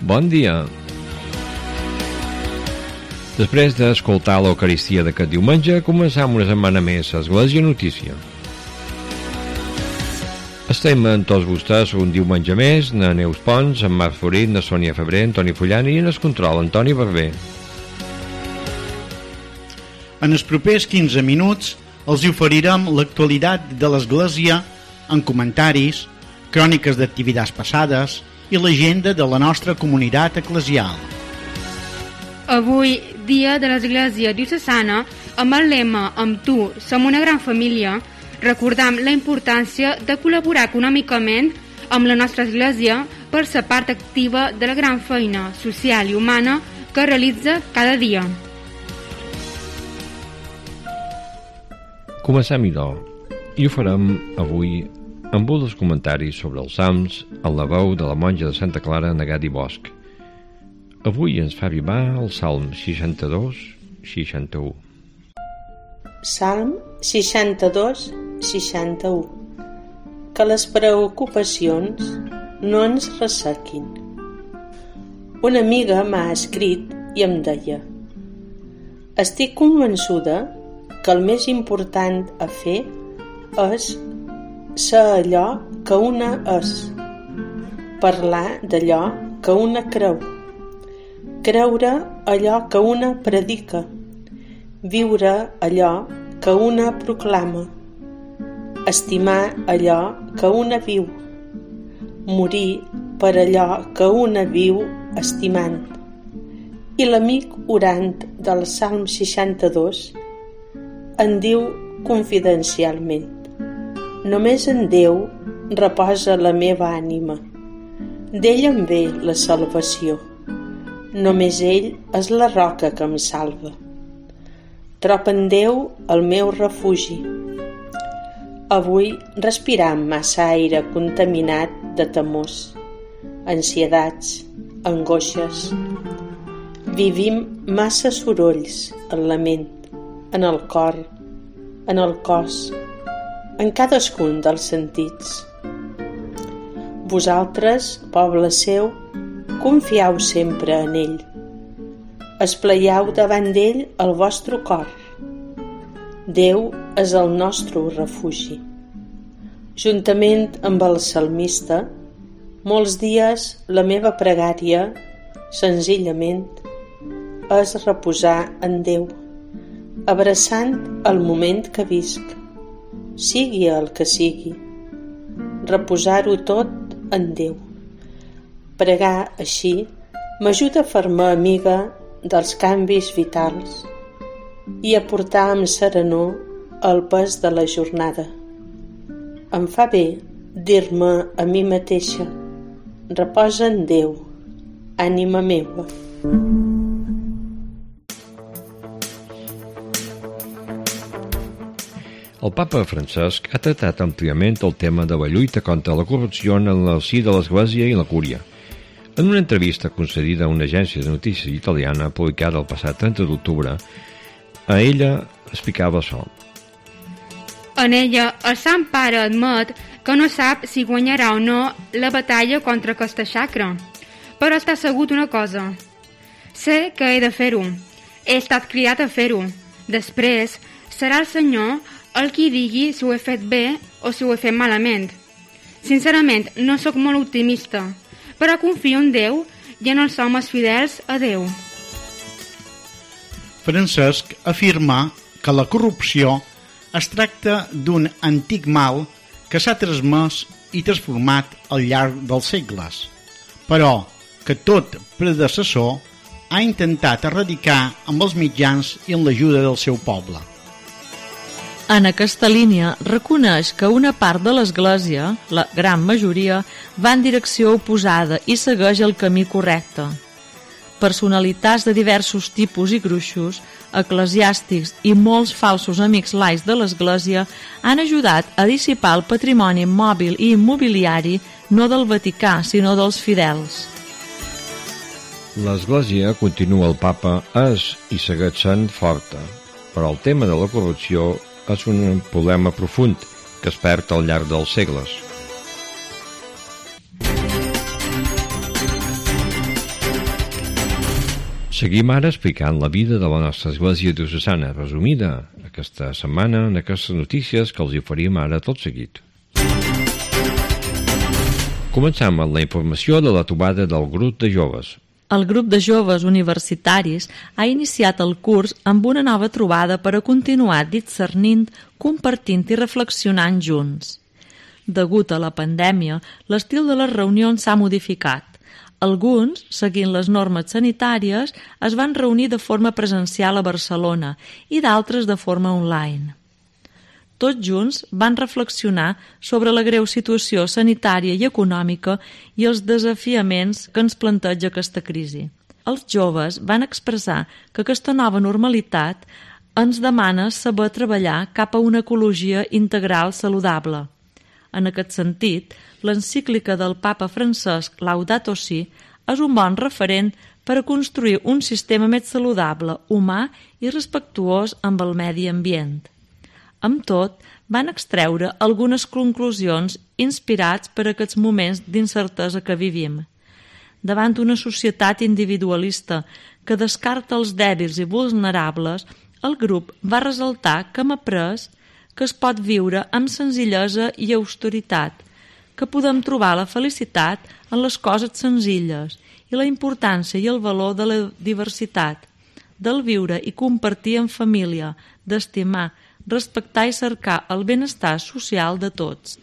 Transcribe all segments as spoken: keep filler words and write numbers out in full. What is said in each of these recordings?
bon dia. Després d'escoltar l'Eucaristia d'aquest diumenge, començam una setmana més a Església Notícia. Estem amb tots vostès un diumenge més, na Neus Pons, en Marc Florit, na Sònia Febrer, Antoni Fullani i en el control, Antoni Barber. En els propers quinze minuts els oferirem l'actualitat de l'Església en comentaris, cròniques d'activitats passades i l'agenda de la nostra comunitat eclesial. Avui, dia de l'Església Diocesana, amb el lema «Amb tu som una gran família», recordam la importància de col·laborar econòmicament amb la nostra Església per ser part activa de la gran feina social i humana que realitza cada dia. Comencem, idò, i ho farem avui amb un dels comentaris sobre els Salms en la veu de la monja de Santa Clara, Negat i Bosch. Avui ens fa vivar el Salm seixanta-dos seixanta-u. Salm seixanta-dos seixanta-u. Que les preocupacions no ens ressequin. Una amiga m'ha escrit i em deia: estic convençuda que el més important a fer és ser allò que una és, parlar d'allò que una creu, creure allò que una predica, viure allò que una proclama, estimar allò que una viu, morir per allò que una viu estimant. I l'amic orant del Salm seixanta-dos en diu confidencialment: només en Déu reposa la meva ànima, d'ell em ve la salvació, només ell és la roca que em salva. Trob en Déu el meu refugi. Avui respiram massa aire contaminat de temors, ansietats, angoixes. Vivim massa sorolls en la ment, en el cor, en el cos, en cadascun dels sentits. Vosaltres, poble seu, confiau sempre en ell. Esplaiau davant d'ell el vostre cor. Déu és el nostre refugi. Juntament amb el salmista, molts dies la meva pregària, senzillament, és reposar en Déu, abraçant el moment que visc, sigui el que sigui, reposar-ho tot en Déu. Pregar així m'ajuda a fer-me amiga dels canvis vitals i a portar amb serenor el pes de la jornada. Em fa bé dir-me a mi mateixa: reposa en Déu, ànima meua. El papa Francesc ha tractat àmpliament el tema de la lluita contra la corrupció en el si de l'Església i la Cúria. En una entrevista concedida a una agència de notícies italiana publicada el passat trenta d'octubre, a ella explicava això. En ella, el Sant Pare admet que no sap si guanyarà o no la batalla contra aquesta xacra, però està segur d'una cosa: sé que he de fer-ho, he estat cridat a fer-ho. Després serà el Senyor el qui digui si ho he fet bé o si ho he fet malament. Sincerament, no sóc molt optimista, però confio en Déu i en els homes fidels a Déu. Francesc afirma que la corrupció es tracta d'un antic mal que s'ha transmès i transformat al llarg dels segles, però que tot predecessor ha intentat erradicar amb els mitjans i amb l'ajuda del seu poble. En aquesta línia, reconeix que una part de l'Església, la gran majoria, va en direcció oposada i segueix el camí correcte. Personalitats de diversos tipus i gruixos, eclesiàstics i molts falsos amics laics de l'Església han ajudat a dissipar el patrimoni mòbil i immobiliari no del Vaticà, sinó dels fidels. L'Església, continua el papa, és i segueix sent forta, però el tema de la corrupció és un problema profund que es perd al llarg dels segles. Seguim ara explicant la vida de la nostra església diocesana, resumida aquesta setmana en aquestes notícies que els oferim ara tot seguit. Començam amb la informació de la trobada del grup de joves. El grup de joves universitaris ha iniciat el curs amb una nova trobada per a continuar discernint, compartint i reflexionant junts. Degut a la pandèmia, l'estil de les reunions s'ha modificat. Alguns, seguint les normes sanitàries, es van reunir de forma presencial a Barcelona i d'altres de forma online. Tots junts van reflexionar sobre la greu situació sanitària i econòmica i els desafiaments que ens planteja aquesta crisi. Els joves van expressar que aquesta nova normalitat ens demana saber treballar cap a una ecologia integral saludable. En aquest sentit, l'encíclica del papa Francesc Laudato Si és un bon referent per a construir un sistema més saludable, humà i respectuós amb el medi ambient. Amb tot, van extreure algunes conclusions inspirats per aquests moments d'incertesa que vivim. Davant una societat individualista que descarta els dèbils i vulnerables, el grup va ressaltar que hem après que es pot viure amb senzillesa i austeritat, que podem trobar la felicitat en les coses senzilles i la importància i el valor de la diversitat, del viure i compartir en família, d'estimar, respectar i cercar el benestar social de tots.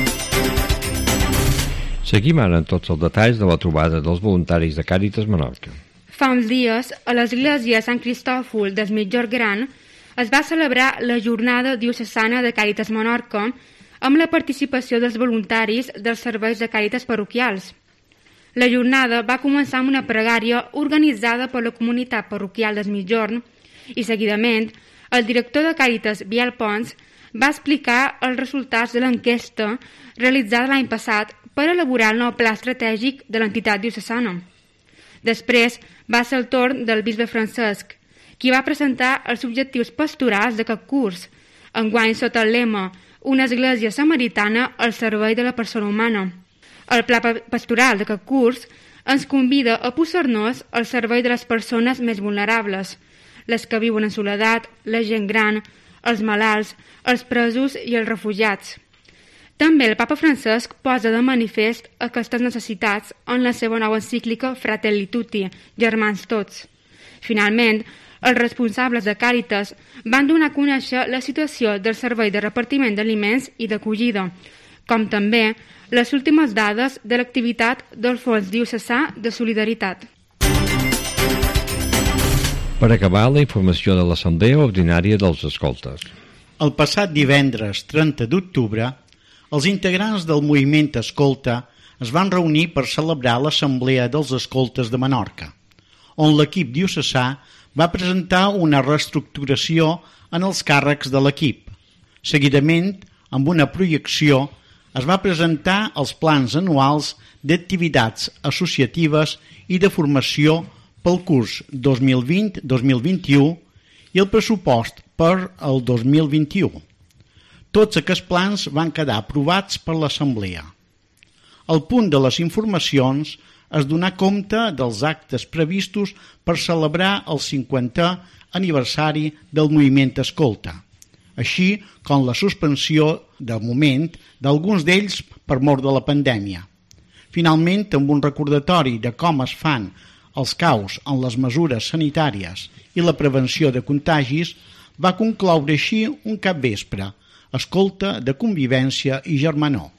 Seguim ara en tots els detalls de la trobada dels voluntaris de Càritas Menorca. Fa uns dies, a l'església Sant Cristòfol del Migjorn Gran es va celebrar la jornada diocesana de Càritas Menorca amb la participació dels voluntaris dels serveis de Càritas parroquials. La jornada va començar amb una pregària organitzada per la comunitat parroquial del Migjorn i, seguidament, el director de Càritas, Biel Pons, va explicar els resultats de l'enquesta realitzada l'any passat per elaborar el nou pla estratègic de l'entitat diocesana. Després va ser el torn del bisbe Francesc, qui va presentar els objectius pastorals d'aquest curs, enguany sota el lema «Una església samaritana al servei de la persona humana». El pla pastoral d'aquest curs ens convida a posar-nos al servei de les persones més vulnerables, les que viuen en soledat, la gent gran, els malalts, els presos i els refugiats. També el papa Francesc posa de manifest aquestes necessitats en la seva nova encíclica Fratelli Tutti, germans tots. Finalment, els responsables de Càritas van donar a conèixer la situació del servei de repartiment d'aliments i d'acollida, com també les últimes dades de l'activitat del Fons Diocesà de Solidaritat. Per acabar, la informació de l'Assemblea Ordinària dels Escoltes. El passat divendres trenta d'octubre, els integrants del moviment Escolta es van reunir per celebrar l'Assemblea dels Escoltes de Menorca, on l'equip diocesà va presentar una reestructuració en els càrrecs de l'equip. Seguidament, amb una projecció, es va presentar els plans anuals d'activitats associatives i de formació pel curs dos mil vint dos mil vint-i-u i el pressupost per al dos mil vint-i-u. Tots aquests plans van quedar aprovats per l'Assemblea. El punt de les informacions és donar compte dels actes previstos per celebrar el cinquantè aniversari del moviment Escolta, així com la suspensió, de moment, d'alguns d'ells per mort de la pandèmia. Finalment, amb un recordatori de com es fan els caus en les mesures sanitàries i la prevenció de contagis, va concloure així un capvespre, escolta de convivència i germanor.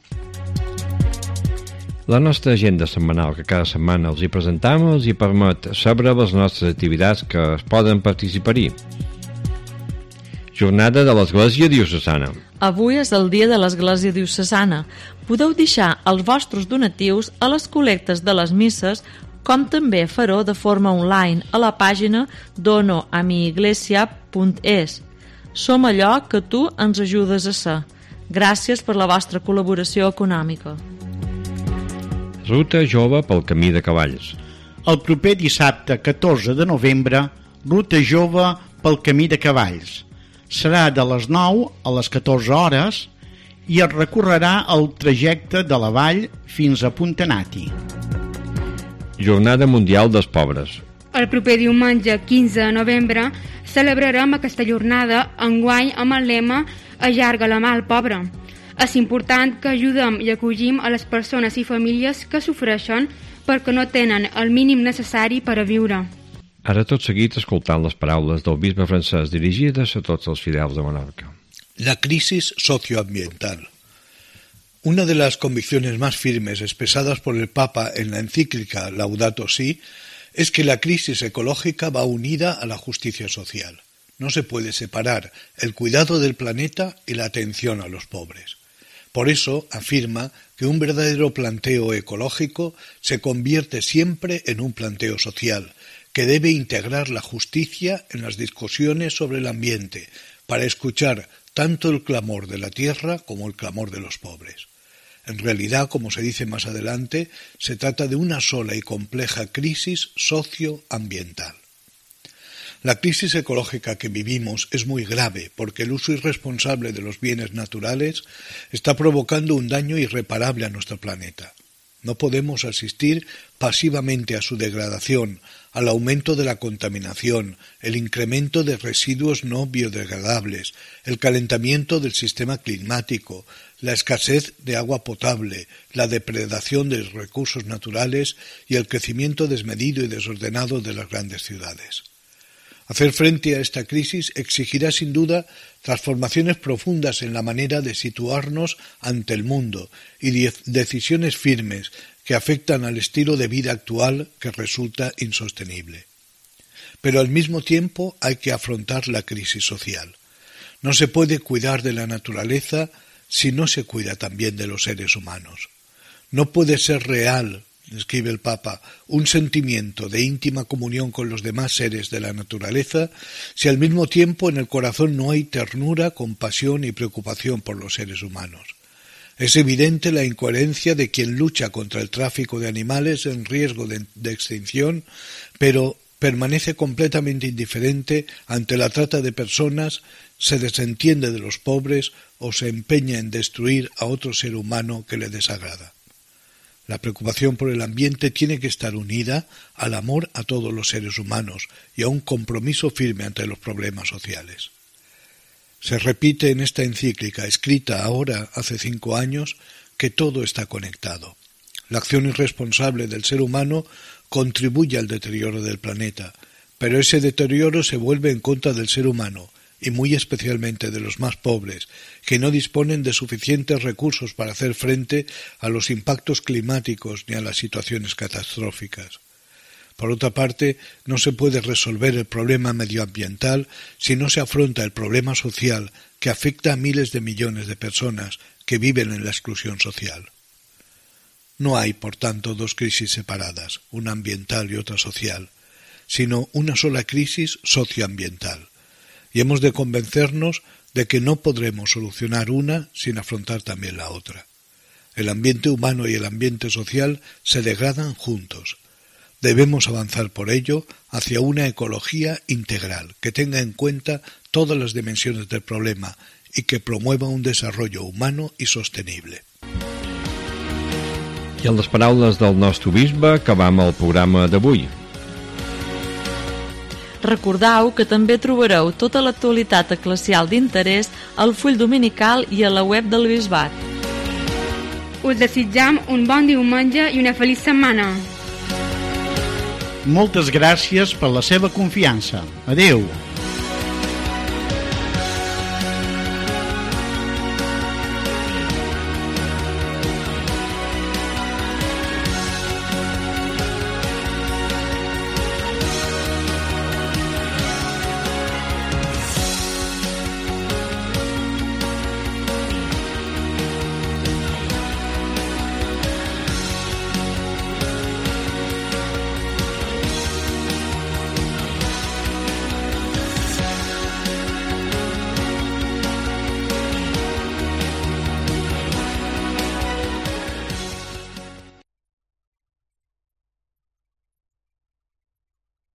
La nostra agenda setmanal que cada setmana els hi presentam els hi permet saber les nostres activitats que es poden participar-hi. Jornada de l'Església Diocesana. Avui és el dia de l'Església Diocesana. Podeu deixar els vostres donatius a les col·lectes de les misses, com també fareu de forma online a la pàgina dono a mi iglesia punt es. Som allò que tu ens ajudes a ser. Gràcies per la vostra col·laboració econòmica. Ruta jove pel camí de cavalls. El proper dissabte catorze de novembre, ruta jove pel camí de cavalls. Serà de les nou a les catorze hores i es recorrerà el trajecte de la vall fins a Puntanati. Jornada Mundial dels Pobres. El proper diumenge quinze de novembre celebrarem aquesta jornada enguany amb el lema Allarga la mà al pobre. És important que ajudem i acollim a les persones i famílies que sofreixen perquè no tenen el mínim necessari per a viure. Ara tot seguit escoltant les paraules del bisbe francès dirigides a tots els fidels de Menorca. La crisis socioambiental. Una de las convicciones más firmes expresadas por el Papa en la encíclica Laudato Si es que la crisis ecológica va unida a la justicia social. No se puede separar el cuidado del planeta y la atención a los pobres. Por eso afirma que un verdadero planteo ecológico se convierte siempre en un planteo social, que debe integrar la justicia en las discusiones sobre el ambiente, para escuchar tanto el clamor de la tierra como el clamor de los pobres. En realidad, como se dice más adelante, se trata de una sola y compleja crisis socioambiental. La crisis ecológica que vivimos es muy grave porque el uso irresponsable de los bienes naturales está provocando un daño irreparable a nuestro planeta. No podemos asistir pasivamente a su degradación, al aumento de la contaminación, el incremento de residuos no biodegradables, el calentamiento del sistema climático, la escasez de agua potable, la depredación de los recursos naturales y el crecimiento desmedido y desordenado de las grandes ciudades. Hacer frente a esta crisis exigirá sin duda transformaciones profundas en la manera de situarnos ante el mundo y de decisiones firmes que afectan al estilo de vida actual que resulta insostenible. Pero al mismo tiempo hay que afrontar la crisis social. No se puede cuidar de la naturaleza si no se cuida también de los seres humanos. No puede ser real, escribe el Papa, un sentimiento de íntima comunión con los demás seres de la naturaleza si al mismo tiempo en el corazón no hay ternura, compasión y preocupación por los seres humanos. Es evidente la incoherencia de quien lucha contra el tráfico de animales en riesgo de, de extinción, pero permanece completamente indiferente ante la trata de personas, se desentiende de los pobres o se empeña en destruir a otro ser humano que le desagrada. La preocupación por el ambiente tiene que estar unida al amor a todos los seres humanos y a un compromiso firme ante los problemas sociales. Se repite en esta encíclica, escrita ahora hace cinco años, que todo está conectado. La acción irresponsable del ser humano contribuye al deterioro del planeta, pero ese deterioro se vuelve en contra del ser humano, y muy especialmente de los más pobres, que no disponen de suficientes recursos para hacer frente a los impactos climáticos ni a las situaciones catastróficas. Por otra parte, no se puede resolver el problema medioambiental si no se afronta el problema social que afecta a miles de millones de personas que viven en la exclusión social. No hay, por tanto, dos crisis separadas, una ambiental y otra social, sino una sola crisis socioambiental. Y hemos de convencernos de que no podremos solucionar una sin afrontar también la otra. El ambiente humano y el ambiente social se degradan juntos. Debemos avanzar por ello hacia una ecología integral que tenga en cuenta todas las dimensiones del problema y que promueva un desarrollo humano i sostenible. I amb les paraules del nostre bisbe acabam el programa d'avui. Recordeu que també trobareu tota l'actualitat eclesial d'interès al full dominical i a la web del Bisbat. Us desitjam un bon diumenge i una feliç setmana. Moltes gràcies per la seva confiança. Adeu.